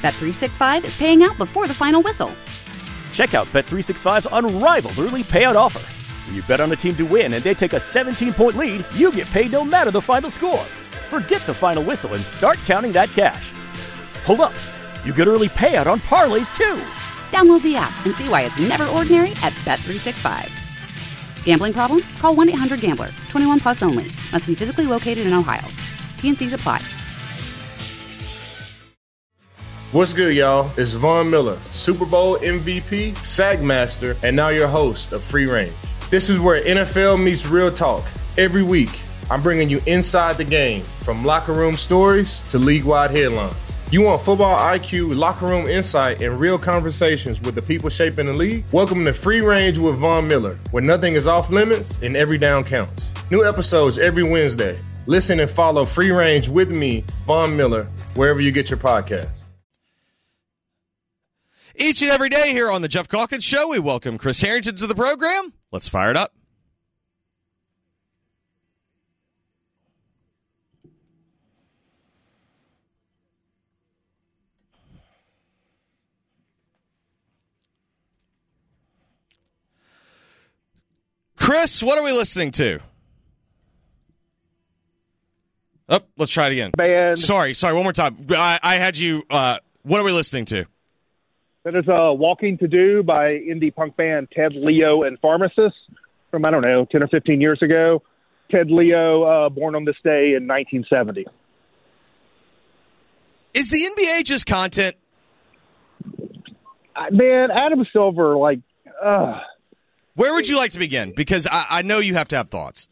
Bet365 is paying out before the final whistle. Check out Bet365's unrivaled early payout offer. When you bet on a team to win and they take a 17-point lead, you get paid no matter the final score. Forget the final whistle and start counting that cash. Hold up. You get early payout on parlays, too. Download the app and see why it's never ordinary at Bet365. Gambling problem? Call 1-800-GAMBLER. 21 plus only. Must be physically located in Ohio. T&Cs apply. What's good, y'all? It's Von Miller, Super Bowl MVP, Sack Master, and now your host of Free Range. This is where NFL meets real talk. Every week, I'm bringing you inside the game, from locker room stories to league-wide headlines. You want football IQ, locker room insight, and real conversations with the people shaping the league? Welcome to Free Range with Von Miller, where nothing is off limits and every down counts. New episodes every Wednesday. Listen and follow Free Range with me, Von Miller, wherever you get your podcasts. Each and every day here on the Jeff Calkins Show, we welcome Chris Harrington to the program. Let's fire it up. Chris, what are we listening to? Oh, let's try it again. Band. Sorry, one more time. I had you, what are we listening to? That is Walking to Do by indie punk band Ted Leo and Pharmacist from, 10 or 15 years ago. Ted Leo, born on this day in 1970. Is the NBA just content? Man, Adam Silver, Where would you like to begin? Because I know you have to have thoughts.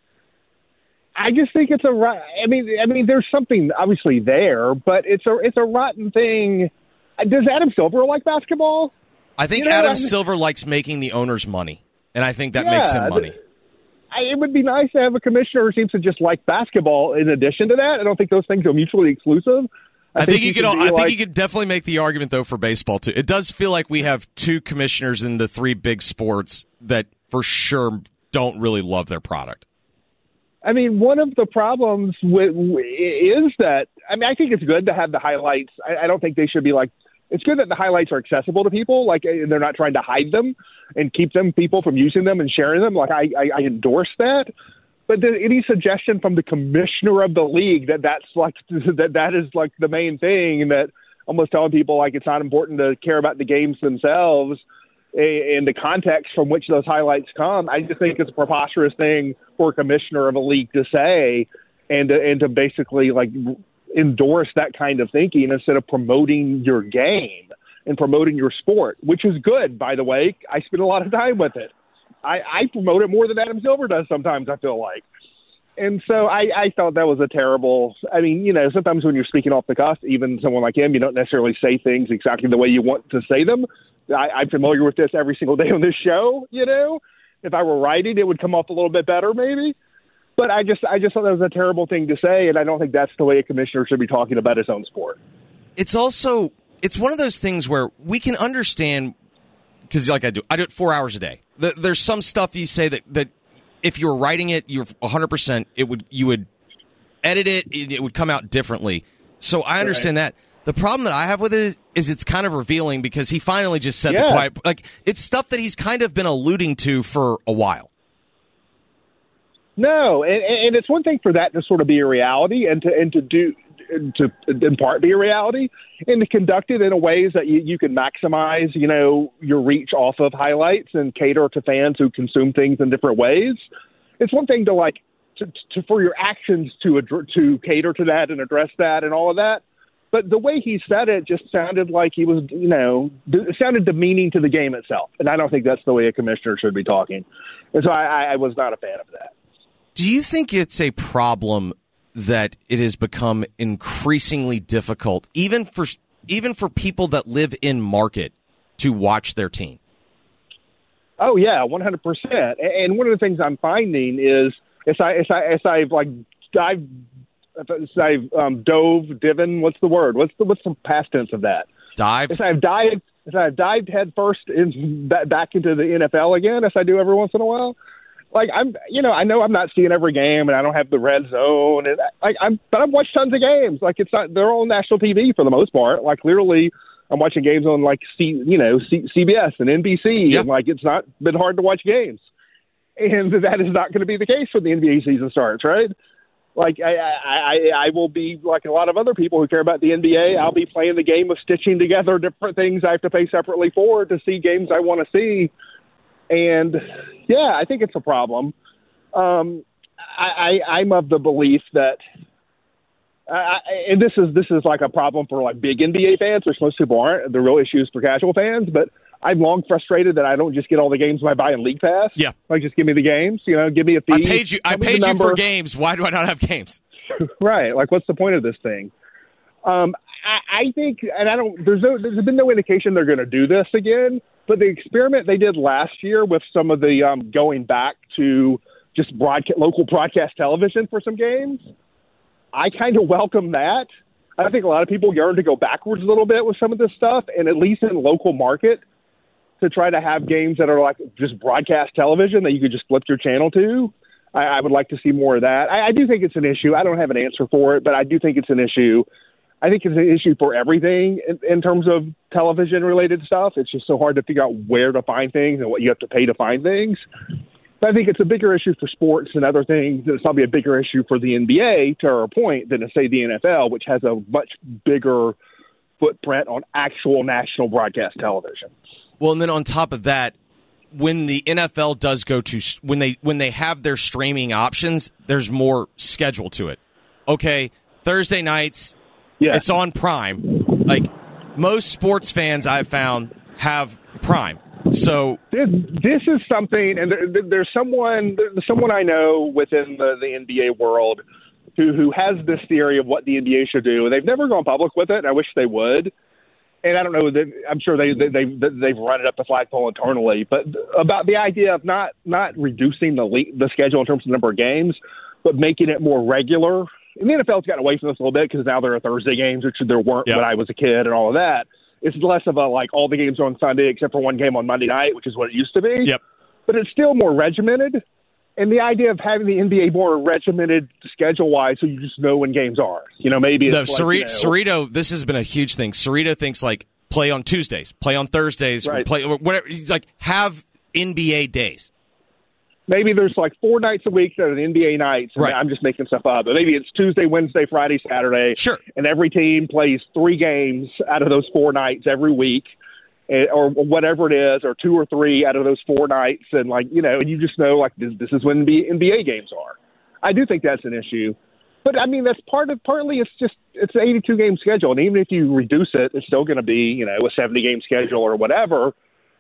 I just think it's I mean, there's something obviously there, but it's a rotten thing. Does Adam Silver like basketball? I think Adam Silver likes making the owners money, and I think that makes him money. It would be nice to have a commissioner who seems to just like basketball in addition to that. I don't think those things are mutually exclusive. I think you could definitely make the argument, though, for baseball, too. It does feel like we have two commissioners in the three big sports that for sure don't really love their product. I mean, one of the problems is that, I think it's good to have the highlights. I don't think they should be it's good that the highlights are accessible to people, and they're not trying to hide them and keep people from using them and sharing them. I endorse that. But any suggestion from the commissioner of the league that is the main thing, and that almost telling people it's not important to care about the games themselves and the context from which those highlights come, I just think it's a preposterous thing for a commissioner of a league to say, and to basically endorse that kind of thinking instead of promoting your game and promoting your sport, which is good, by the way. I spend a lot of time with it. I promote it more than Adam Silver does sometimes, I feel like. And so I thought that was a terrible – sometimes when you're speaking off the cuff, even someone like him, you don't necessarily say things exactly the way you want to say them. I'm familiar with this every single day on this show, If I were writing, it would come off a little bit better maybe. But I just thought that was a terrible thing to say, and I don't think that's the way a commissioner should be talking about his own sport. It's also – it's one of those things where we can understand – because I do it 4 hours a day. There's some stuff you say that if you were writing it, you're 100%. You would edit it. It would come out differently. So I understand that. The problem that I have with it is it's kind of revealing because he finally just said the quiet. It's stuff that he's kind of been alluding to for a while. No, and it's one thing for that to sort of be a reality and to in part be a reality, and to conduct it in a ways that you can maximize, your reach off of highlights and cater to fans who consume things in different ways. It's one thing to for your actions to cater to that and address that and all of that. But the way he said it just sounded like he was, it sounded demeaning to the game itself. And I don't think that's the way a commissioner should be talking. And so I was not a fan of that. Do you think it's a problem that it has become increasingly difficult, even for people that live in market, to watch their team? Oh yeah, 100%. And one of the things I'm finding is as I've divin. What's the word? What's the past tense of that? Dive. As I've dived head first back into the NFL again, as I do every once in a while. I know I'm not seeing every game, and I don't have the red zone, and but I've watched tons of games. They're all national TV for the most part. Literally, I'm watching games on like CBS and NBC, and like it's not been hard to watch games. And that is not going to be the case when the NBA season starts, right? Like I will be like a lot of other people who care about the NBA. I'll be playing the game of stitching together different things I have to pay separately for to see games I want to see. And yeah, I think it's a problem. I'm of the belief that, and this is like a problem for like big NBA fans, which most people aren't. The real issue is for casual fans, but I'm long frustrated that I don't just get all the games by buying League Pass. Yeah. Like, just give me the games, give me a fee. I paid you for games. Why do I not have games? Right. Like, what's the point of this thing? I think, and there's been no indication they're going to do this again, but the experiment they did last year with some of the going back to just local broadcast television for some games, I kind of welcome that. I think a lot of people yearn to go backwards a little bit with some of this stuff, and at least in local market, to try to have games that are like just broadcast television that you could just flip your channel to. I would like to see more of that. I do think it's an issue. I don't have an answer for it, but I do think it's an issue. I think it's an issue for everything in terms of television-related stuff. It's just so hard to figure out where to find things and what you have to pay to find things. But I think it's a bigger issue for sports and other things. It's probably a bigger issue for the NBA, to our point, than, say, the NFL, which has a much bigger footprint on actual national broadcast television. Well, and then on top of that, when the NFL does go to when they have their streaming options, there's more schedule to it. Okay, Thursday nights, it's on Prime. Like most sports fans I've found have Prime. So this is something, and there's someone I know within the NBA world who has this theory of what the NBA should do, and they've never gone public with it. And I wish they would. And I don't know that I'm sure they've run it up the flagpole internally, but about the idea of not reducing the schedule in terms of number of games, but making it more regular. And the NFL's gotten away from this a little bit because now there are Thursday games, which there weren't when I was a kid, and all of that. It's less of a like all the games are on Sunday except for one game on Monday night, which is what it used to be. Yep. But it's still more regimented. And the idea of having the NBA more regimented schedule-wise, so you just know when games are. Maybe it's Cerrito, this has been a huge thing. Cerrito thinks like play on Tuesdays, play on Thursdays, right. Play whatever. He's like have NBA days. Maybe there's like 4 nights a week that are the NBA nights. And right. I'm just making stuff up. But maybe it's Tuesday, Wednesday, Friday, Saturday. Sure. And every team plays 3 games out of those 4 nights every week. Or whatever it is, or 2 or 3 out of those 4 nights, and and you just know this is when the NBA games are. I do think that's an issue, but I mean that's partly it's an 82 game schedule, and even if you reduce it, it's still going to be a 70 game schedule or whatever.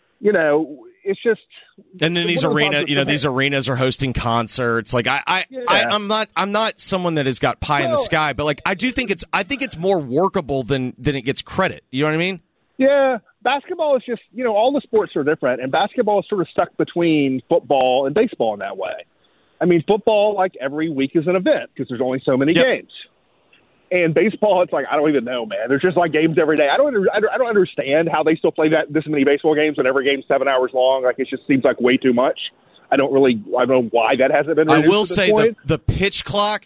It's just. And then these arenas are hosting concerts. Like I'm not someone that has got pie in the sky, but I think it's more workable than it gets credit. You know what I mean? Yeah. Basketball is just, all the sports are different, and basketball is sort of stuck between football and baseball in that way. I mean, football, every week is an event because there's only so many games. And baseball, it's I don't even know, man. There's just games every day. I don't understand how they still play this many baseball games when every game's 7 hours long. It just seems like way too much. I don't know why that hasn't been reduced. I will say the pitch clock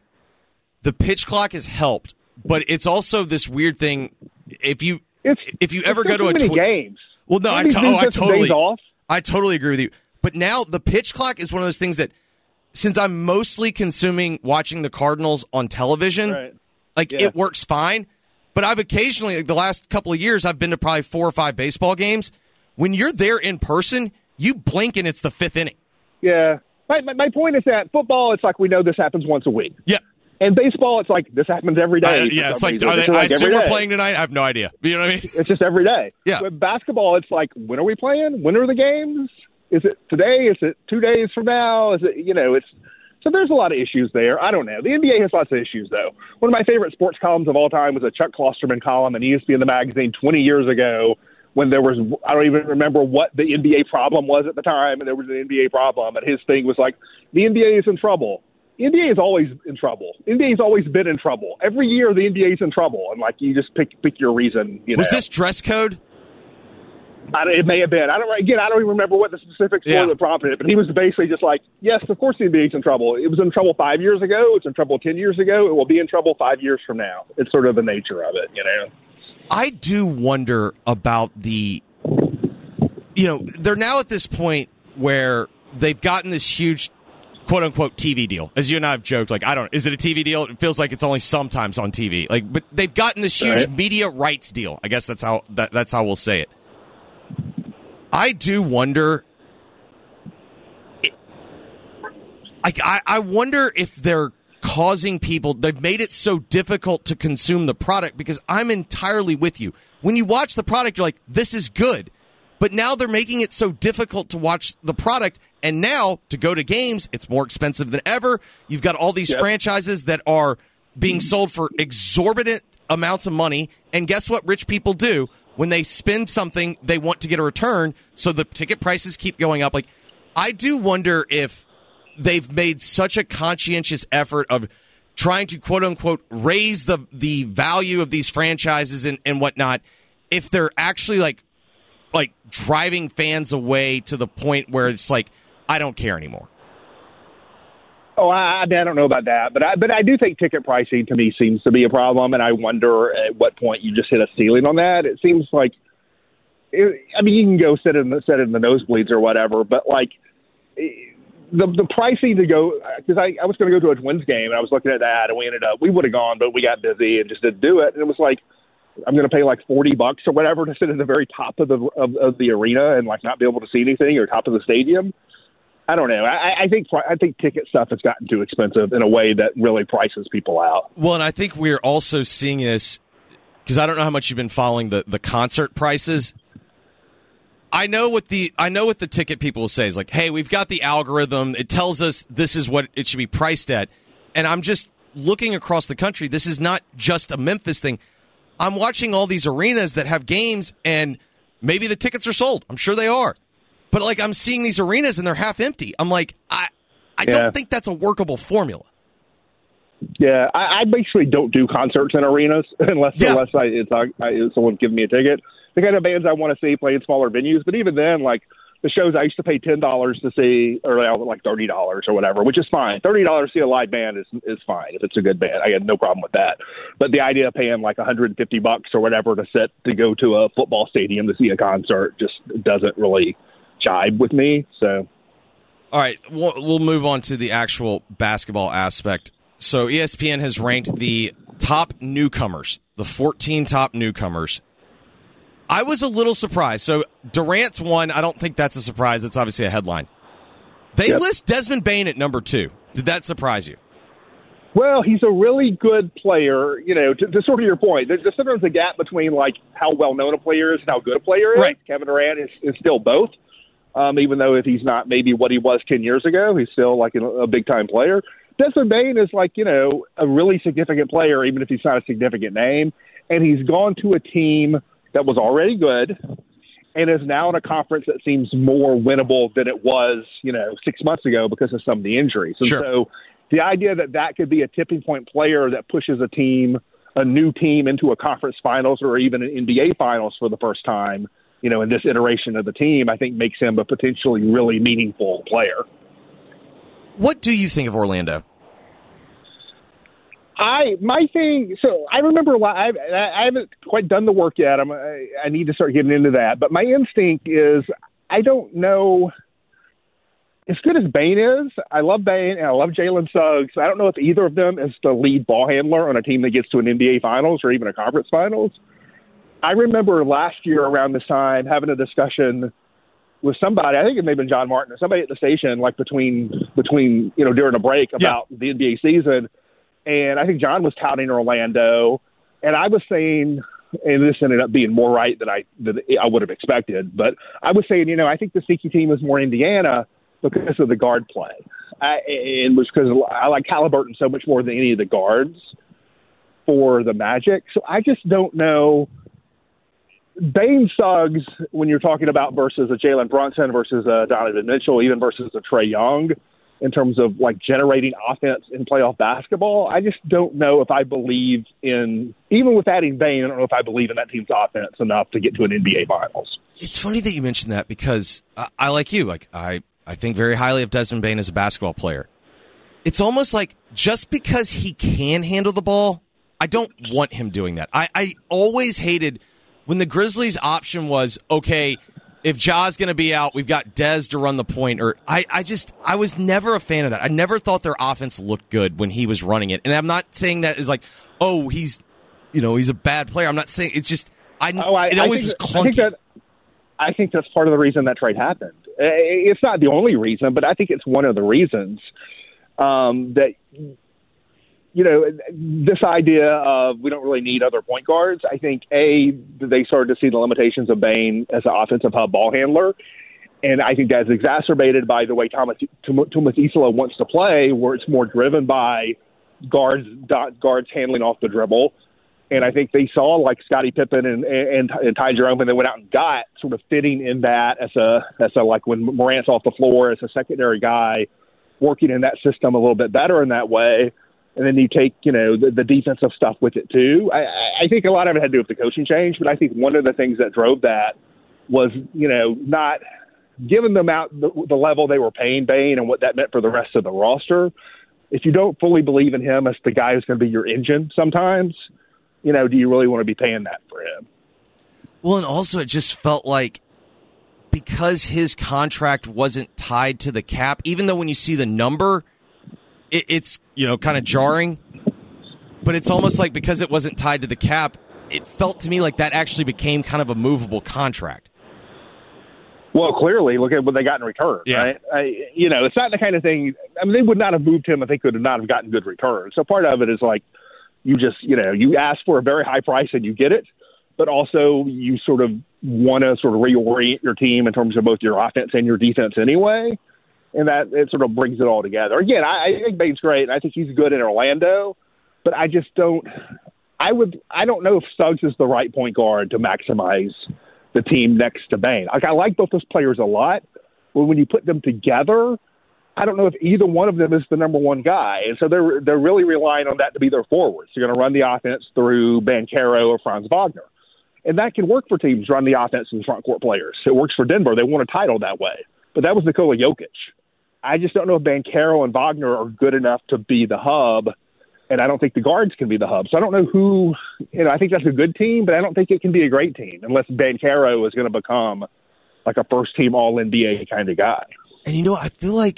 has helped, but it's also this weird thing. If you ever go to a games. Well, no, I totally agree with you. But now the pitch clock is one of those things that, since I'm mostly watching the Cardinals on television, it works fine. But I've occasionally, the last couple of years, I've been to probably 4 or 5 baseball games. When you're there in person, you blink and it's the 5th inning. Yeah. My point is that football, it's we know this happens once a week. Yeah. And baseball, it's this happens every day. I assume we're playing tonight. I have no idea. You know what I mean? It's just every day. Yeah. With basketball, it's when are we playing? When are the games? Is it today? Is it 2 days from now? Is it, so there's a lot of issues there. I don't know. The NBA has lots of issues, though. One of my favorite sports columns of all time was a Chuck Klosterman column in ESPN the magazine 20 years ago when there was, I don't even remember what the NBA problem was at the time, and there was an NBA problem, and his thing was the NBA is in trouble. The NBA is always in trouble. The NBA has always been in trouble. Every year, the NBA is in trouble, and you just pick your reason. Was this dress code? It may have been. I don't even remember what the specifics were that prompted it, but he was basically just yes, of course the NBA is in trouble. It was in trouble 5 years ago. It's in trouble 10 years ago. It will be in trouble 5 years from now. It's sort of the nature of it, I do wonder about they're now at this point where they've gotten this huge quote-unquote TV deal. As you and I have joked, is it a TV deal? It feels like it's only sometimes on TV. But they've gotten this huge media rights deal. I guess that's how we'll say it. I do wonder. I wonder if they're causing people. They've made it so difficult to consume the product, because I'm entirely with you. When you watch the product, you're like, this is good. But now they're making it so difficult to watch the product. And now to go to games, it's more expensive than ever. You've got all these franchises that are being sold for exorbitant amounts of money. And guess what rich people do? When they spend something, they want to get a return. So the ticket prices keep going up. I do wonder if they've made such a conscientious effort of trying to quote unquote raise the value of these franchises and whatnot, if they're actually like driving fans away to the point where it's like, I don't care anymore. Oh, I don't know about that, but I do think ticket pricing to me seems to be a problem, and I wonder at what point you just hit a ceiling on that. It seems like, you can go sit in the nosebleeds or whatever, but the pricing to go, because I was going to go to a Twins game and I was looking at that, and we would have gone, but we got busy and just didn't do it. And it was like, I'm going to pay $40 or whatever to sit at the very top of the arena and not be able to see anything, or top of the stadium. I don't know. I think ticket stuff has gotten too expensive in a way that really prices people out. Well, and I think we're also seeing this, because I don't know how much you've been following the concert prices. I know what the ticket people will say is hey, we've got the algorithm. It tells us this is what it should be priced at. And I'm just looking across the country. This is not just a Memphis thing. I'm watching all these arenas that have games, and maybe the tickets are sold. I'm sure they are. But I'm seeing these arenas and they're half empty. I'm like, I don't think that's a workable formula. Yeah, I basically don't do concerts in arenas unless someone giving me a ticket. The kind of bands I want to see play in smaller venues, but even then, the shows I used to pay $10 to see, or $30 or whatever, which is fine. $30 to see a live band is fine if it's a good band. I had no problem with that. But the idea of paying $150 or whatever to go to a football stadium to see a concert just doesn't really jibe with me. So, all right, we'll move on to the actual basketball aspect. So ESPN has ranked the top newcomers, the 14 top newcomers. I was a little surprised. So Durant's one. I don't think that's a surprise. That's obviously a headline. They list Desmond Bane at number 2. Did that surprise you? Well, he's a really good player. To sort of your point, there's sometimes a gap between how well known a player is and how good a player is. Right. Kevin Durant is still both. Even though if he's not maybe what he was 10 years ago, he's still a big time player. Desmond Bane is a really significant player, even if he's not a significant name. And he's gone to a team that was already good and is now in a conference that seems more winnable than it was, 6 months ago because of some of the injuries. And so the idea that could be a tipping point player that pushes a new team into a conference finals or even an NBA finals for the first time, in this iteration of the team, I think makes him a potentially really meaningful player. What do you think of Orlando? My thing. So I remember I haven't quite done the work yet. I need to start getting into that. But my instinct is I don't know. As good as Bane is, I love Bane and I love Jalen Suggs. I don't know if either of them is the lead ball handler on a team that gets to an NBA Finals or even a conference Finals. I remember last year around this time having a discussion with somebody, I think it may have been John Martin or somebody at the station, between during a break about the NBA season. And I think John was touting Orlando, and I was saying, and this ended up being more right than I would have expected, but I was saying, I think the sneaky team is more Indiana because of the guard play. And was because I like Halliburton so much more than any of the guards for the Magic. So I just don't know. Bane Suggs, when you're talking about versus a Jalen Brunson versus a Donovan Mitchell, even versus a Trae Young, in terms of generating offense in playoff basketball, I just don't know if I believe in, even with adding Bane, I don't know if I believe in that team's offense enough to get to an NBA Finals. It's funny that you mentioned that because I like you. I think very highly of Desmond Bane as a basketball player. It's almost like just because he can handle the ball, I don't want him doing that. I always hated when the Grizzlies' option was, okay, if Ja's going to be out, we've got Dez to run the point. Or I was never a fan of that. I never thought their offense looked good when he was running it. And I'm not saying that as like, oh, he's a bad player. I'm not saying it's just it always was clunky. I think that's part of the reason that trade happened. It's not the only reason, but I think it's one of the reasons that, this idea of we don't really need other point guards. I think, they started to see the limitations of Bane as an offensive hub ball handler. And I think that's exacerbated by the way Thomas Isla wants to play, where it's more driven by guards handling off the dribble. And I think they saw like Scottie Pippen and Ty Jerome, and they went out and got sort of fitting in that as a like when Morant's off the floor as a secondary guy, working in that system a little bit better in that way. And then you take, the defensive stuff with it too. I think a lot of it had to do with the coaching change, but I think one of the things that drove that was, not giving them out the level they were paying Bane and what that meant for the rest of the roster. If you don't fully believe in him as the guy who's going to be your engine sometimes, do you really want to be paying that for him? Well, and also it just felt like because his contract wasn't tied to the cap, even though when you see the number, it's kind of jarring, but it's almost like because it wasn't tied to the cap, it felt to me like that actually became kind of a movable contract. Well, clearly, look at what they got in return, right? It's not the kind of thing. I mean, they would not have moved him if they could not have gotten good returns. So part of it is like, you just, you ask for a very high price and you get it, but also you sort of want to sort of reorient your team in terms of both your offense and your defense anyway. And that it sort of brings it all together. Again, I think Bane's great, and I think he's good in Orlando, but I just don't – I don't know if Suggs is the right point guard to maximize the team next to Bane. Like, I like both those players a lot, but when you put them together – I don't know if either one of them is the number one guy. And so they're really relying on that to be their forwards. They're going to run the offense through Banchero or Franz Wagner. And that can work for teams, run the offense with front court players. It works for Denver. They won a title that way. But that was Nikola Jokic. I just don't know if Banchero and Wagner are good enough to be the hub, and I don't think the guards can be the hub. So I don't know who I think that's a good team, but I don't think it can be a great team unless Banchero is going to become like a first-team All-NBA kind of guy. And, I feel like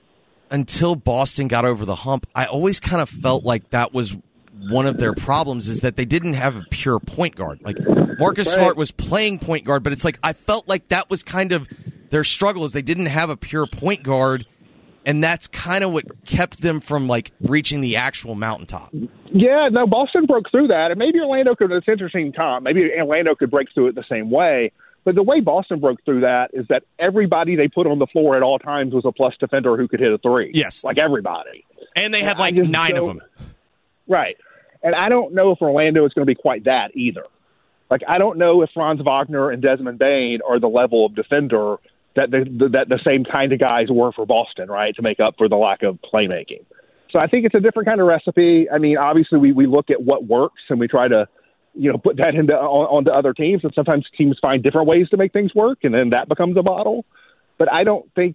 until Boston got over the hump, I always kind of felt like that was one of their problems is that they didn't have a pure point guard. Like Marcus Smart was playing point guard, but it's like I felt like that was kind of their struggle is they didn't have a pure point guard, and that's kind of what kept them from like reaching the actual mountaintop. Yeah, no, Boston broke through that, and maybe Orlando could. It's interesting, Tom. Maybe Orlando could break through it the same way. But the way Boston broke through that is that everybody they put on the floor at all times was a plus defender who could hit a three. Yes. Like everybody. And they had like 9 of them. Right. And I don't know if Orlando is going to be quite that either. Like, I don't know if Franz Wagner and Desmond Bane are the level of defender that the same kind of guys were for Boston, right, to make up for the lack of playmaking. So I think it's a different kind of recipe. I mean, obviously we look at what works and we try to put that onto other teams, and sometimes teams find different ways to make things work, and then that becomes a model. But I don't think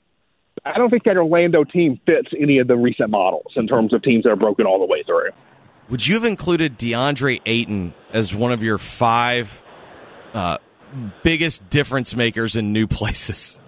that Orlando team fits any of the recent models in terms of teams that are broken all the way through. Would you have included DeAndre Ayton as one of your 5 biggest difference makers in new places?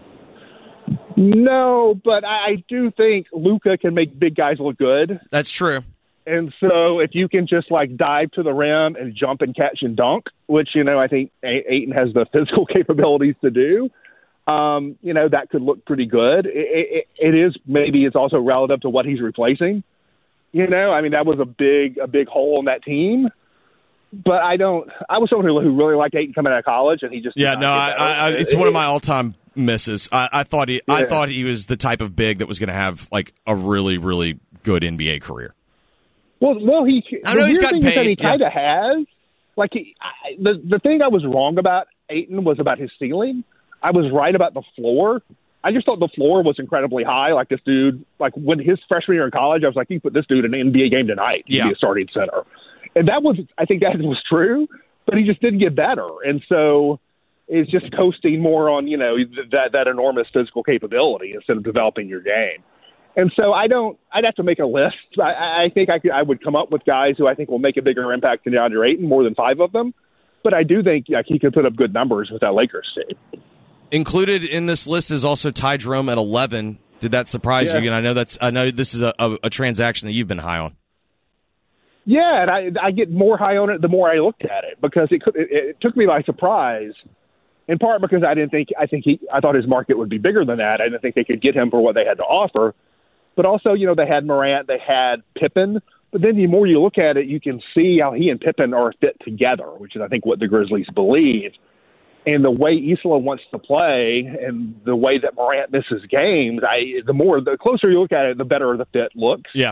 No, but I do think Luka can make big guys look good. That's true. And so if you can just like dive to the rim and jump and catch and dunk, which, I think Ayton has the physical capabilities to do, that could look pretty good. It is, maybe it's also relative to what he's replacing. That was a big hole in that team. But I was someone who really liked Ayton coming out of college, and he just it's one of my all-time misses. I thought he was the type of big that was going to have like a really, really good NBA career. Well, I know he's gotten paid. He kind of has. Like the thing I was wrong about Ayton was about his ceiling. I was right about the floor. I just thought the floor was incredibly high. Like this dude, like when his freshman year in college, I was like, you put this dude in an NBA game tonight. He'd be a starting center. And I think that was true, but he just didn't get better. And so it's just coasting more on, that enormous physical capability instead of developing your game. And so I'd have to make a list. I think I would come up with guys who I think will make a bigger impact than DeAndre Ayton, more than 5 of them. But I do think he could put up good numbers with that Lakers team. Included in this list is also Ty Jerome at 11. Did that surprise you? And I know this is a transaction that you've been high on. Yeah, and I get more high on it the more I looked at it, because it took me by surprise. In part because I thought his market would be bigger than that. I didn't think they could get him for what they had to offer. But also, they had Morant, they had Pippen. But then the more you look at it, you can see how he and Pippen are fit together, which is, I think, what the Grizzlies believe. And the way Isla wants to play and the way that Morant misses games, the closer you look at it, the better the fit looks. Yeah.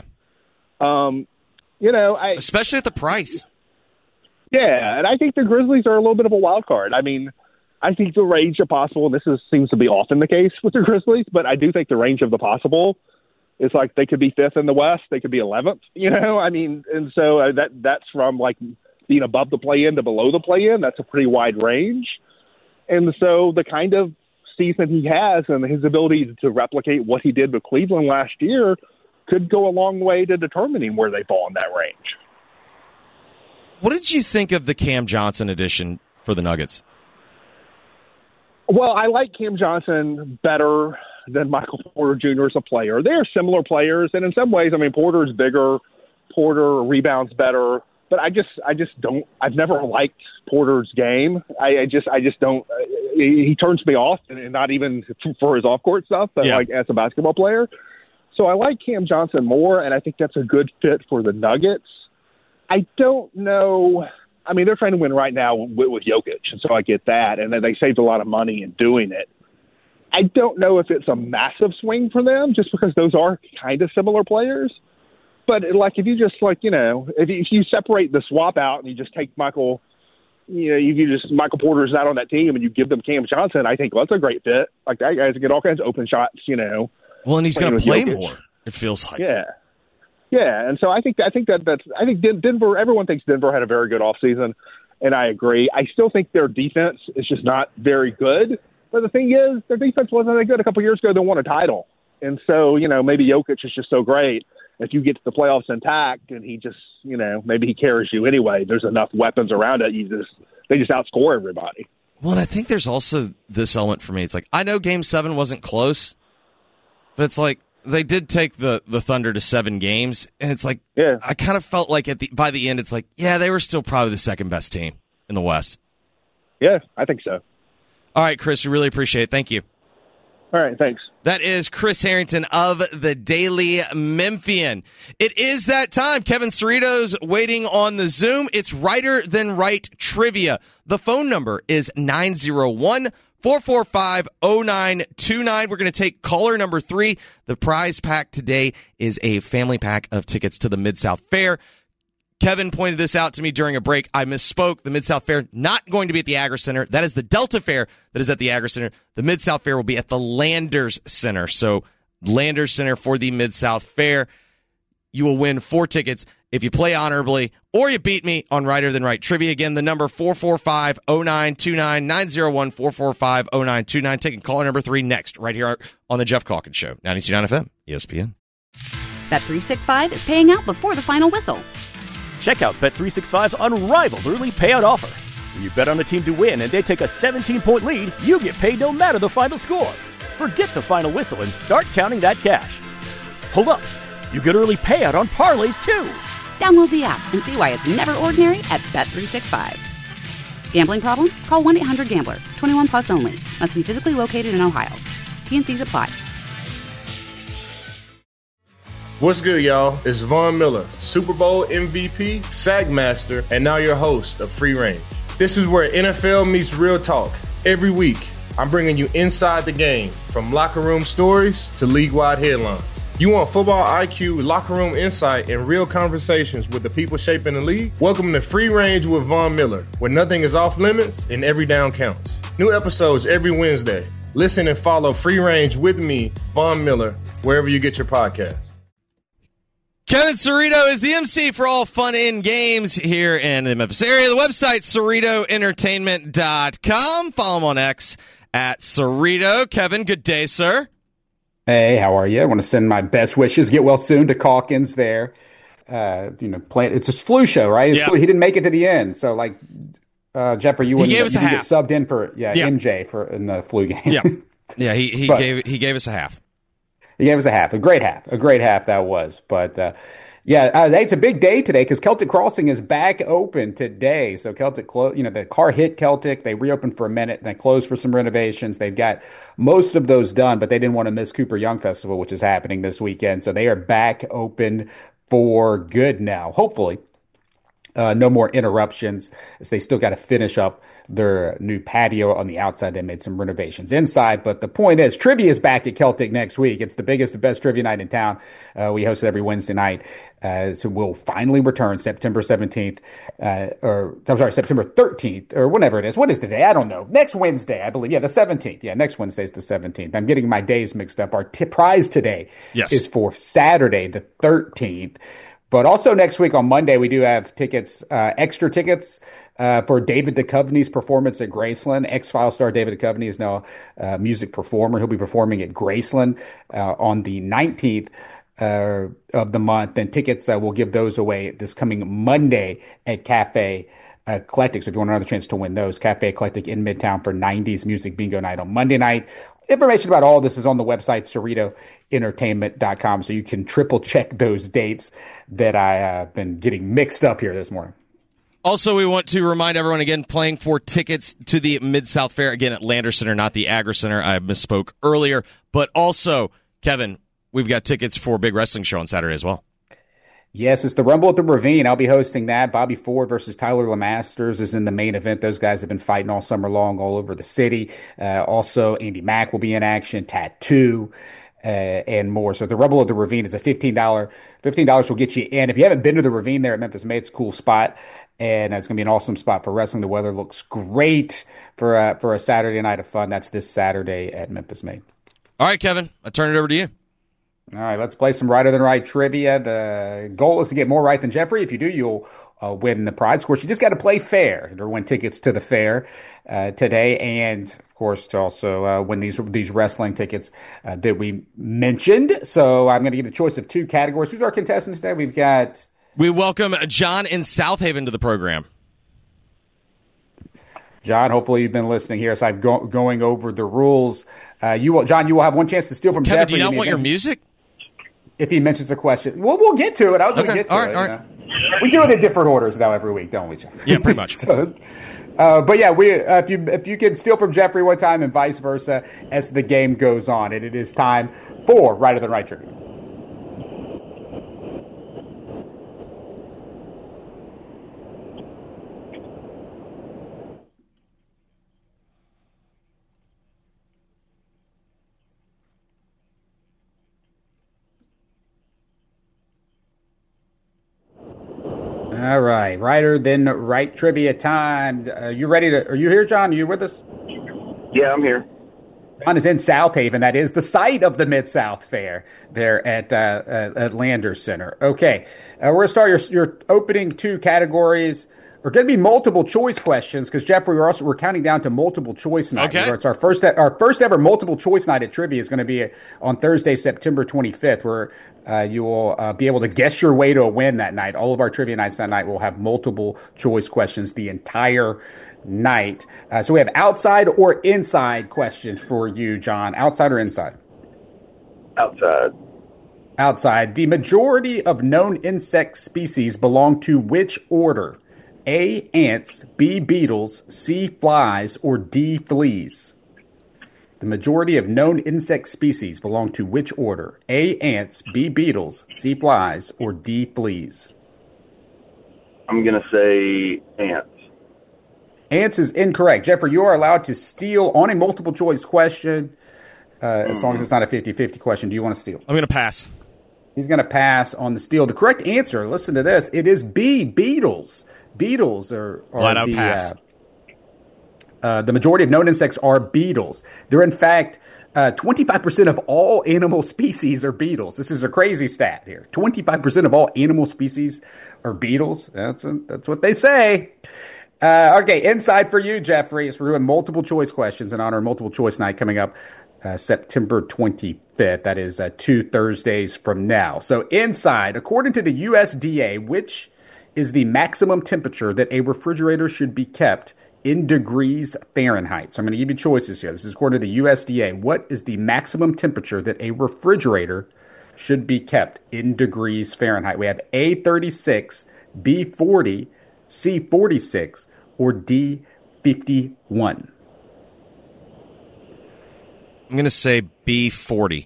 Especially at the price. Yeah, and I think the Grizzlies are a little bit of a wild card. I mean, I think the range of possible, and seems to be often the case with the Grizzlies, but I do think the range of the possible is like they could be 5th in the West, they could be 11th, I mean, and so that's from like being above the play-in to below the play-in. That's a pretty wide range. And so the kind of season he has and his ability to replicate what he did with Cleveland last year could go a long way to determining where they fall in that range. What did you think of the Cam Johnson addition for the Nuggets? Well, I like Cam Johnson better than Michael Porter Jr. as a player. They're similar players, and in some ways, I mean, Porter's bigger, Porter rebounds better, but I just don't. I've never liked Porter's game. I just don't. He turns me off, and not even for his off-court stuff, but like as a basketball player. So I like Cam Johnson more, and I think that's a good fit for the Nuggets. I don't know. I mean, they're trying to win right now with Jokic, and so I get that. And then they saved a lot of money in doing it. I don't know if it's a massive swing for them, just because those are kind of similar players. But like, if you just if you separate the swap out and you just take Michael Porter's not on that team and you give them Cam Johnson, I think that's a great fit. Like, that guy's get all kinds of open shots. Well, and he's going to play more. It feels like. Yeah, and so I think Denver. Everyone thinks Denver had a very good offseason, and I agree. I still think their defense is just not very good. But the thing is, their defense wasn't that good a couple years ago. They won a title, and so maybe Jokic is just so great. If you get to the playoffs intact, and he just maybe he carries you anyway. There's enough weapons around it. They just outscore everybody. Well, and I think there's also this element for me. It's like, I know Game 7 wasn't close, but it's like, they did take the Thunder to 7 games, and it's like, I kind of felt like by the end, it's like, they were still probably the second best team in the West. Yeah, I think so. All right, Chris, we really appreciate it. Thank you. All right, thanks. That is Chris Harrington of the Daily Memphian. It is that time. Kevin Cerrito's waiting on the Zoom. It's Writer Than Right Trivia. The phone number is 901-445-0929. We're going to take caller number 3. The prize pack today is a family pack of tickets to the Mid-South Fair. Kevin pointed this out to me during a break. I misspoke. The Mid-South Fair not going to be at the Agri Center. That is the Delta Fair that is at the Agri Center. The Mid-South Fair will be at the Landers Center. So Landers Center for the Mid-South Fair. You will win 4 tickets if you play honorably or you beat me on Writer Than Right Trivia. Again, the number 445-0929, 901-445-0929. Taking caller number 3 next, right here on the Jeff Calkins Show, 92.9 FM, ESPN. Bet365 is paying out before the final whistle. Check out Bet365's unrivaled early payout offer. When you bet on a team to win and they take a 17-point lead, you get paid no matter the final score. Forget the final whistle and start counting that cash. Hold up. You get early payout on parlays, too. Download the app and see why it's never ordinary at Bet365. Gambling problem? Call 1-800-GAMBLER. 21 plus only. Must be physically located in Ohio. T&Cs apply. What's good, y'all? It's Von Miller, Super Bowl MVP, SAG Master, and now your host of Free Range. This is where NFL meets real talk. Every week, I'm bringing you inside the game, from locker room stories to league-wide headlines. You want football IQ, locker room insight, and real conversations with the people shaping the league? Welcome to Free Range with Von Miller, where nothing is off limits and every down counts. New episodes every Wednesday. Listen and follow Free Range with me, Von Miller, wherever you get your podcasts. Kevin Cerrito is the MC for all fun in games here in the Memphis area. The website, CerritoEntertainment.com. Follow him on X at Cerrito. Kevin, good day, sir. Hey, how are you? I want to send my best wishes. Get well soon to Calkins there. It's a flu show, right? Yeah. He didn't make it to the end. So, like, Jeffrey, you gave us a get half. subbed in for MJ in the flu game. Yeah. He gave us a half. He gave us a half, a great half that was. But it's a big day today because Celtic Crossing is back open today. So Celtic, the car hit Celtic. They reopened for a minute and they closed for some renovations. They've got most of those done, but they didn't want to miss Cooper Young Festival, which is happening this weekend. So they are back open for good now. Hopefully, no more interruptions as they still got to finish up their new patio on the outside. They made some renovations inside, but the point is trivia is back at Celtic next week. It's the biggest and best trivia night in town. We host it every Wednesday night. So we'll finally return September 17th, September 13th, or whenever it is. What is the day? I don't know. Next Wednesday, I believe. Yeah, the 17th. Yeah, next Wednesday is the 17th. I'm getting my days mixed up. Our prize today is for Saturday, the 13th. But also next week on Monday, we do have tickets, extra tickets for David Duchovny's performance at Graceland. X-File star David Duchovny is now a music performer. He'll be performing at Graceland on the 19th of the month. And tickets, we'll give those away this coming Monday at Cafe Eclectic. So if you want another chance to win those, Cafe Eclectic in Midtown for 90s Music Bingo Night on Monday night. Information about all this is on the website, CerritoEntertainment.com, so you can triple check those dates that I have been getting mixed up here this morning. Also, we want to remind everyone again, playing for tickets to the Mid-South Fair, again at Lander Center, not the Agri Center. I misspoke earlier. But also, Kevin, we've got tickets for a big wrestling show on Saturday as well. Yes, it's the Rumble at the Ravine. I'll be hosting that. Bobby Ford versus Tyler LeMasters is in the main event. Those guys have been fighting all summer long all over the city. Also, Andy Mack will be in action, Tattoo, and more. So the Rumble at the Ravine is a $15. $15 will get you in. If you haven't been to the Ravine there at Memphis May, it's a cool spot. And it's going to be an awesome spot for wrestling. The weather looks great for a Saturday night of fun. That's this Saturday at Memphis May. All right, Kevin, I turn it over to you. All right, let's play some Righter Than Right trivia. The goal is to get more right than Jeffrey. If you do, you'll win the prize. Of course, you just got to play fair to win tickets to the fair today, and of course to also win these wrestling tickets that we mentioned. So I'm going to give the choice of two categories. Who's our contestants today? We welcome John in South Haven to the program. John, hopefully you've been listening here. So I'm going over the rules. John, you will have one chance to steal from Kevin, Jeffrey. do you not want your music? If he mentions a question. Well, we'll get to it. I was going to get to it. All right. We do it in different orders now every week, don't we, Jeffrey? Yeah, pretty much. But yeah, if you can steal from Jeffrey one time and vice versa as the game goes on, and it is time for Righter Than Right trivia. All right, Righter Than Right trivia time. Are you here, John? Are you with us? Yeah, I'm here. John is in South Haven. That is the site of the Mid-South Fair there at Lander Center. Okay, we're going to start your opening two categories. We're going to be multiple choice questions because Jeffrey, we're counting down to multiple choice night. Okay. It's our first ever multiple choice night at trivia is going to be on Thursday, September 25th, where you will be able to guess your way to a win that night. All of our trivia nights that night will have multiple choice questions the entire night. So we have outside or inside questions for you, John. Outside or inside? Outside. Outside. The majority of known insect species belong to which order? A, ants, B, beetles, C, flies, or D, fleas? The majority of known insect species belong to which order? A, ants, B, beetles, C, flies, or D, fleas? I'm going to say ants. Ants is incorrect. Jeffrey, you are allowed to steal on a multiple choice question as long as it's not a 50-50 question. Do you want to steal? I'm going to pass. He's going to pass on the steal. The correct answer, listen to this, it is B, beetles. Beetles are flat out pass. The majority of known insects are beetles. They're in fact 25% of all animal species are beetles. This is a crazy stat here. 25% of all animal species are beetles. That's what they say. Okay, inside for you, Jeffrey. So we're doing multiple choice questions in honor of multiple choice night coming up September 25th. That is 2 Thursdays from now. So inside, according to the USDA, which is the maximum temperature that a refrigerator should be kept in degrees Fahrenheit? So I'm going to give you choices here. This is according to the USDA. What is the maximum temperature that a refrigerator should be kept in degrees Fahrenheit? We have A, 36, B, 40, C, 46, or D, 51. I'm going to say B40.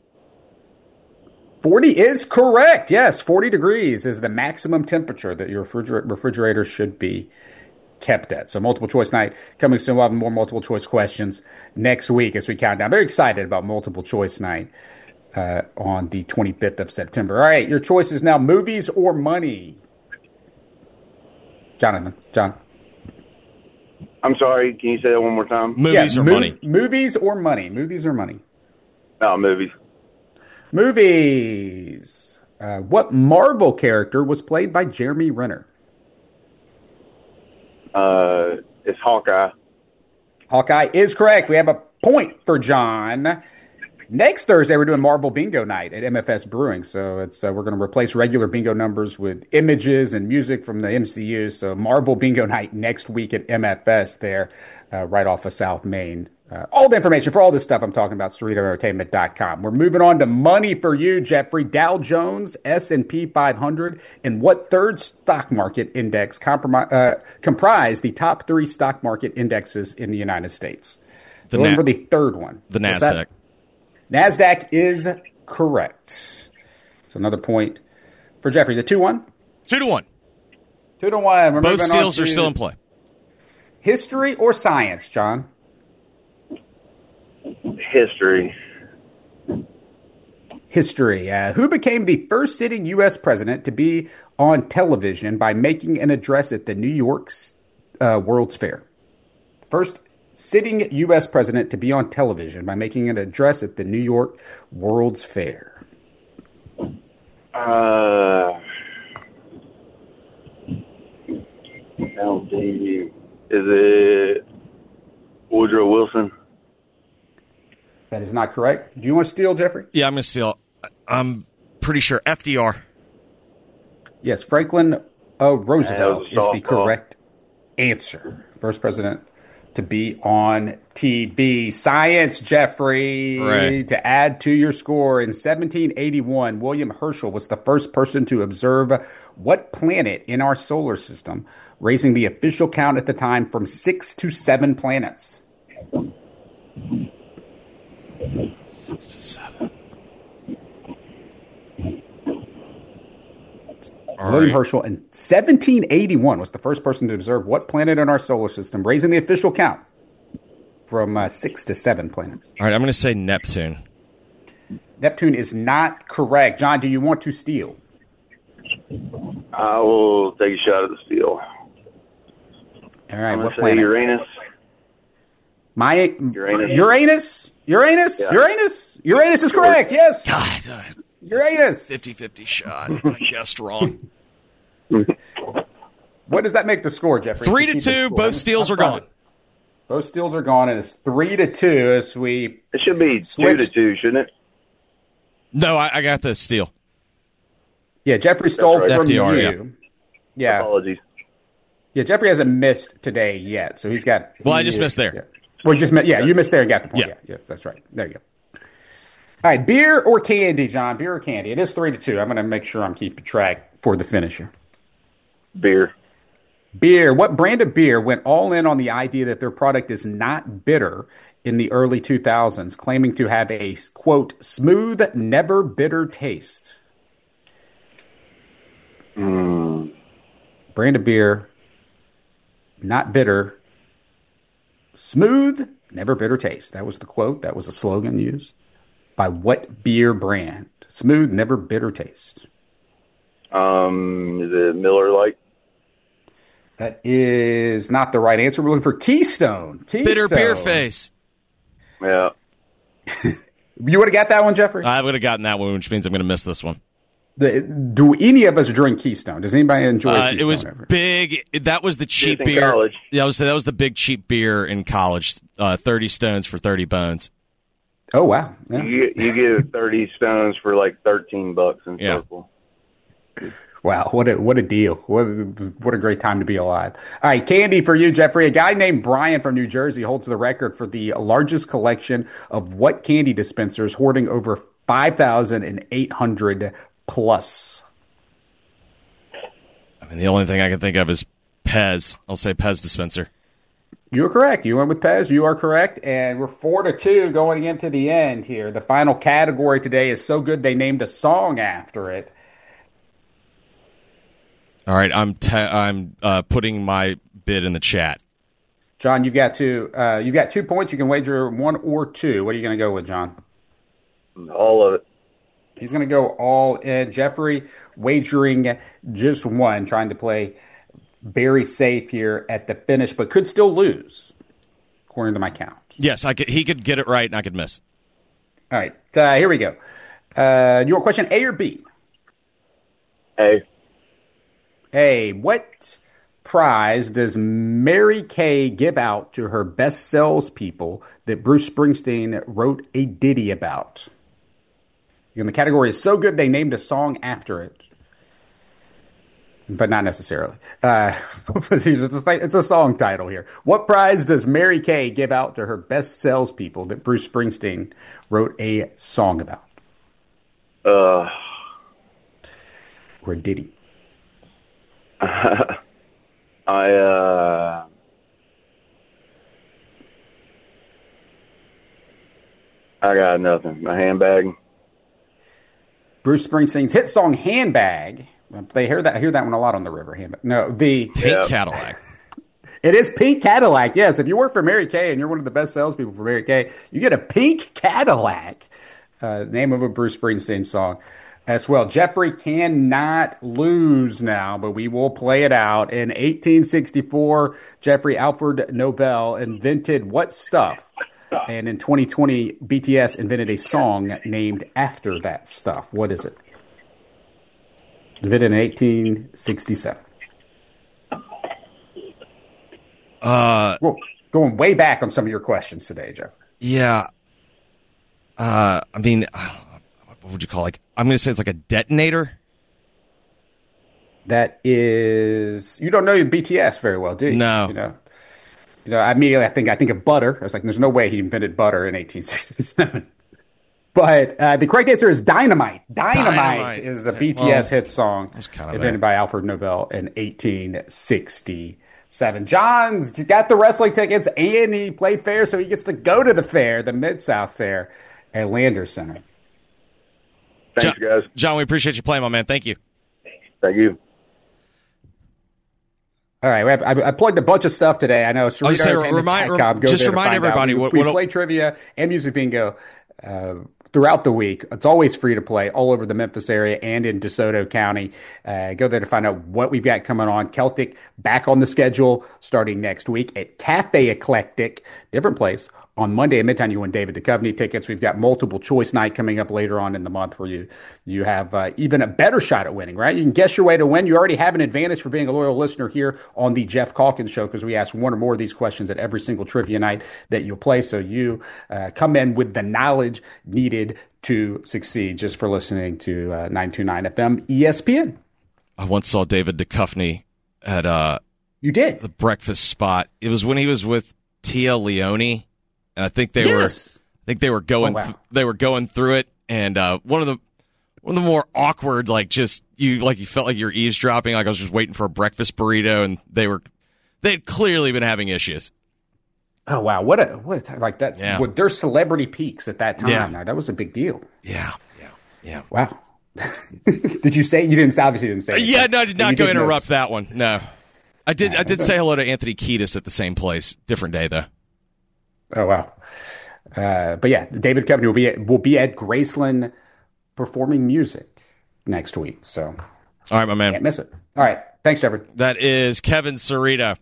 40 is correct. Yes, 40 degrees is the maximum temperature that your refrigerator should be kept at. So multiple choice night coming soon. We'll have more multiple choice questions next week as we count down. Very excited about multiple choice night on the 25th of September. All right, your choice is now movies or money. Jonathan. John. I'm sorry. Can you say that one more time? Movies or money? Movies or money? Movies or money? No, movies. Movies. What Marvel character was played by Jeremy Renner? It's Hawkeye. Hawkeye is correct. We have a point for John. Next Thursday, we're doing Marvel Bingo Night at MFS Brewing. So it's we're going to replace regular bingo numbers with images and music from the MCU. So Marvel Bingo Night next week at MFS there, right off of South Main. All the information for all this stuff I'm talking about, CerritoEntertainment.com. We're moving on to money for you, Jeffrey. Dow Jones, S&P 500, and what third stock market index comprise the top 3 stock market indexes in the United States? Remember the third one. The NASDAQ. NASDAQ is correct. So another point for Jeffrey. Is it 2-1? 2-1. 2-1. Both steals are still in play. History or science, John? History. History. Who became the first sitting U.S. president to be on television by making an address at the New York World's Fair? First sitting U.S. president to be on television by making an address at the New York World's Fair. Is it Woodrow Wilson? That is not correct. Do you want to steal, Jeffrey? Yeah, I'm going to steal. I'm pretty sure FDR. Yes, Franklin Roosevelt is the correct answer. First president to be on TV. Science, Jeffrey. Right. To add to your score, in 1781, William Herschel was the first person to observe what planet in our solar system, raising the official count at the time from 6 to 7 planets. 6 to 7. William Herschel in 1781 was the first person to observe what planet in our solar system, raising the official count from 6 to 7 planets. All right, I'm going to say Neptune. Neptune is not correct. John, do you want to steal? I will take a shot at the steal. All right, what say planet? Uranus. Uranus? Yeah. Uranus is correct, yes. God, Uranus. 50-50 shot. I guessed wrong. What does that make the score, Jeffrey? 3-2, both steals are gone. Both steals are gone, and it's 3-2 as we It should be 2-2, shouldn't it? No, I got the steal. Yeah, Jeffrey stole right. from FDR, you. Yeah. Apologies. Yeah, Jeffrey hasn't missed today yet, so he's got... Well, I just missed there. Yeah. Well, you missed there and got the point. Yeah. Yes, that's right. There you go. All right, beer or candy, John? Beer or candy? It is 3-2. I'm going to make sure I'm keeping track for the finish here. Beer. Beer. What brand of beer went all in on the idea that their product is not bitter in the early 2000s, claiming to have a, quote, smooth, never bitter taste? Brand of beer, not bitter, smooth, never bitter taste. That was the quote. That was a slogan used. By what beer brand? Smooth, never bitter taste. Is it Miller Lite? That is not the right answer. We're looking for Keystone. Bitter beer face. Yeah. You would have got that one, Jeffrey? I would have gotten that one, which means I'm going to miss this one. Do any of us drink Keystone? Does anybody enjoy Keystone? It was ever? big. That was the cheap in beer. college. Yeah, I would say that was the big cheap beer in college. 30 stones for 30 bones. Oh, wow. Yeah. You get 30 stones for like $13 in Circle. Wow, what a deal. What a great time to be alive. All right, candy for you, Jeffrey. A guy named Brian from New Jersey holds the record for the largest collection of what candy dispensers, hoarding over 5,800 plus. I mean, the only thing I can think of is Pez. I'll say Pez dispenser. You're correct. You went with Pez. You are correct. And we're 4-2 going into the end here. The final category today is so good they named a song after it. All right, I'm putting my bid in the chat. John, you've got 2 points. You can wager 1 or 2. What are you going to go with, John? All of it. He's going to go all in. Jeffrey wagering just 1, trying to play very safe here at the finish, but could still lose, according to my count. Yes, he could get it right and I could miss. All right, here we go. Your question, A or B? A. Hey, what prize does Mary Kay give out to her best salespeople that Bruce Springsteen wrote a ditty about? And the category is so good they named a song after it, but not necessarily. It's a song title here. What prize does Mary Kay give out to her best salespeople that Bruce Springsteen wrote a song about? Or a ditty? I got nothing. A handbag. Bruce Springsteen's hit song "Handbag." They hear that one a lot on the river. Handbag. No, the Pink Cadillac. It is Pink Cadillac. Yes, if you work for Mary Kay and you're one of the best salespeople for Mary Kay, you get a Pink Cadillac. Name of a Bruce Springsteen song. As well, Jeffrey cannot lose now, but we will play it out. In 1864, Jeffrey Alfred Nobel invented what stuff? And in 2020, BTS invented a song named after that stuff. What is it? Invented in 1867. Well, going way back on some of your questions today, Jeff. Yeah. I mean, what would you call it? I'm going to say it's like a detonator. That is, you don't know BTS very well, do you? No. You know, immediately I think of butter. I was like, there's no way he invented butter in 1867. But the correct answer is dynamite. Dynamite is a BTS hit song invented by Alfred Nobel in 1867. John's got the wrestling tickets and he played fair, so he gets to go to the fair, the Mid-South Fair at Landers Center. Thanks, guys. John, we appreciate you playing, my man. Thank you. Thank you. All right, I plugged a bunch of stuff today. I know. Remind everybody we play trivia and music bingo throughout the week. It's always free to play all over the Memphis area and in DeSoto County. Go there to find out what we've got coming on. Celtic back on the schedule starting next week at Cafe Eclectic, different place. On Monday at Midtown, you win David Duchovny tickets. We've got multiple choice night coming up later on in the month where you have even a better shot at winning, right? You can guess your way to win. You already have an advantage for being a loyal listener here on the Jeff Calkins Show because we ask one or more of these questions at every single trivia night that you'll play. So you come in with the knowledge needed to succeed just for listening to 929 FM ESPN. I once saw David Duchovny at you did the breakfast spot. It was when he was with Tia Leone. And I think they were going they were going through it, and one of the more awkward, like you felt like you were eavesdropping, like I was just waiting for a breakfast burrito, and they'd clearly been having issues. Oh wow, what like that? Yeah. With their celebrity peaks at that time, yeah. That was a big deal. Yeah. Wow. Did you say you didn't? Obviously, didn't say. Yeah, no, I did not go interrupt that one. No, I did. I did say hello to Anthony Kiedis at the same place, different day though. Oh wow! But yeah, David Duchovny will be at Graceland performing music next week. So, all right, my man, can't miss it. All right, thanks, Jeffrey. That is Kevin Cerrito.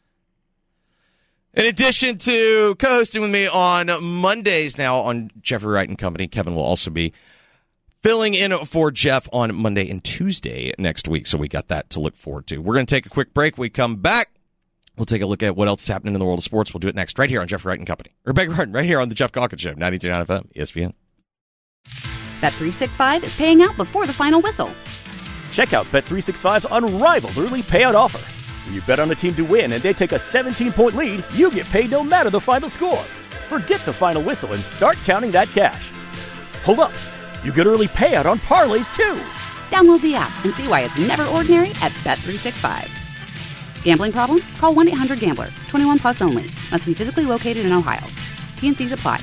In addition to co-hosting with me on Mondays now on Jeffrey Wright and Company, Kevin will also be filling in for Jeff on Monday and Tuesday next week. So we got that to look forward to. We're going to take a quick break. We come back. We'll take a look at what else is happening in the world of sports. We'll do it next, right here on Jeffrey Wright and Company. Or beg your pardon, right here on the Jeff Calkins Show, 92.9 FM, ESPN. Bet365 is paying out before the final whistle. Check out Bet365's unrivaled early payout offer. When you bet on a team to win and they take a 17-point lead, you get paid no matter the final score. Forget the final whistle and start counting that cash. Hold up. You get early payout on parlays, too. Download the app and see why it's never ordinary at Bet365. Gambling problem? Call 1-800-GAMBLER. 21 plus only. Must be physically located in Ohio. T&Cs apply.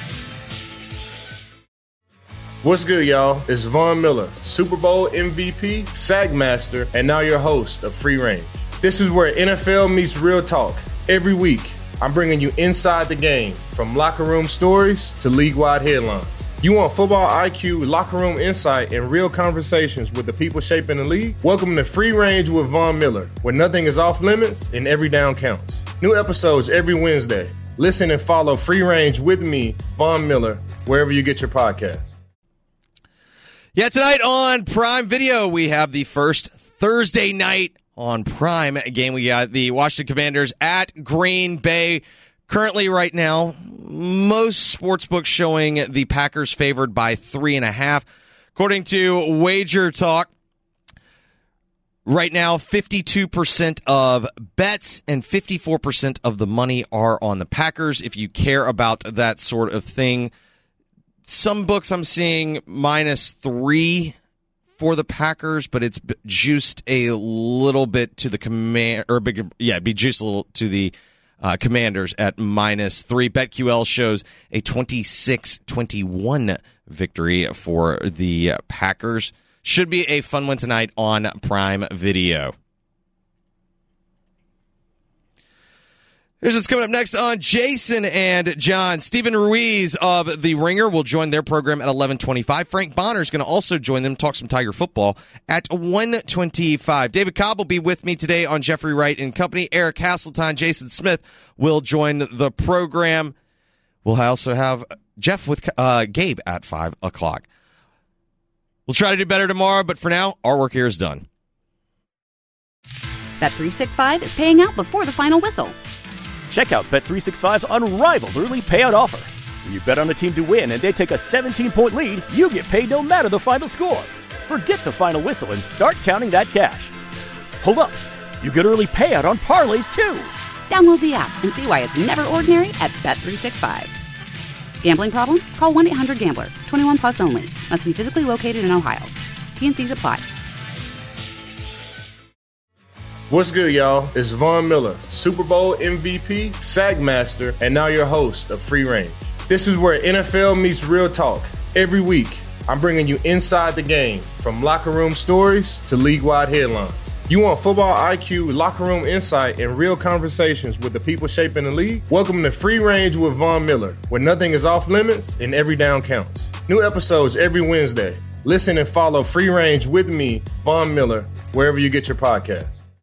What's good, y'all? It's Von Miller, Super Bowl MVP, Sagmaster, and now your host of Free Range. This is where NFL meets real talk. Every week, I'm bringing you inside the game, from locker room stories to league-wide headlines. You want football IQ, locker room insight, and real conversations with the people shaping the league? Welcome to Free Range with Von Miller, where nothing is off limits and every down counts. New episodes every Wednesday. Listen and follow Free Range with me, Von Miller, wherever you get your podcasts. Yeah, tonight on Prime Video, we have the first Thursday night on Prime game. We got the Washington Commanders at Green Bay. Currently, right now, most sportsbooks showing the Packers favored by 3.5. According to Wager Talk, right now, 52% of bets and 54% of the money are on the Packers. If you care about that sort of thing, some books I'm seeing -3 for the Packers, but it's juiced a little bit to the be juiced a little to the Commanders at -3. BetQL shows a 26-21 victory for the Packers. Should be a fun one tonight on Prime Video. Here's what's coming up next on Jason and John. Stephen Ruiz of The Ringer will join their program at 11:25. Frank Bonner is going to also join them, talk some Tiger football at 1:25. David Cobb will be with me today on Jeffrey Wright and Company. Eric Hasseltine, Jason Smith will join the program. We'll also have Jeff with Gabe at 5 o'clock. We'll try to do better tomorrow, but for now, our work here is done. Bet365 is paying out before the final whistle. Check out Bet365's unrivaled early payout offer. When you bet on a team to win and they take a 17-point lead, you get paid no matter the final score. Forget the final whistle and start counting that cash. Hold up. You get early payout on parlays, too. Download the app and see why it's never ordinary at Bet365. Gambling problem? Call 1-800-GAMBLER. 21 plus only. Must be physically located in Ohio. T&Cs apply. What's good, y'all? It's Von Miller, Super Bowl MVP, Sagmaster, and now your host of Free Range. This is where NFL meets real talk. Every week, I'm bringing you inside the game, from locker room stories to league-wide headlines. You want football IQ, locker room insight, and real conversations with the people shaping the league? Welcome to Free Range with Von Miller, where nothing is off limits and every down counts. New episodes every Wednesday. Listen and follow Free Range with me, Von Miller, wherever you get your podcasts.